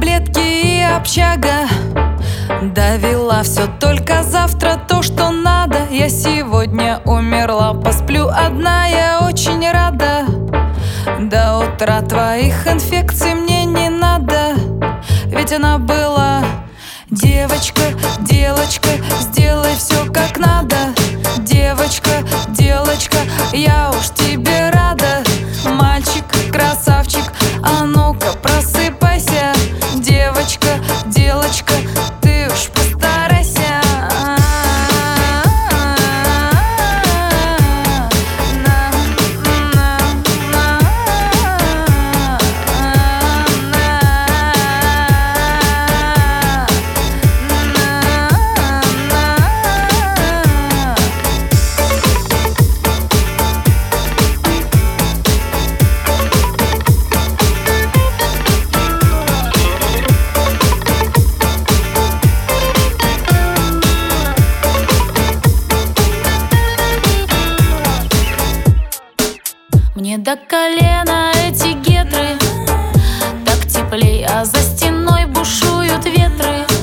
таблетки и общага. Довела все, только завтра то, что надо. Я сегодня умерла, посплю одна, я очень рада. До утра твоих инфекций мне не надо. Ведь она была девочка, делочка, сделай все как надо. Девочка, делочка, я уж тебе рада. Мальчик, красавчик, а ну-ка просыпайся. Девочка, делочка, ты уж постарайся. Мне до колена эти гетры, так теплей, а за стеной бушуют ветры.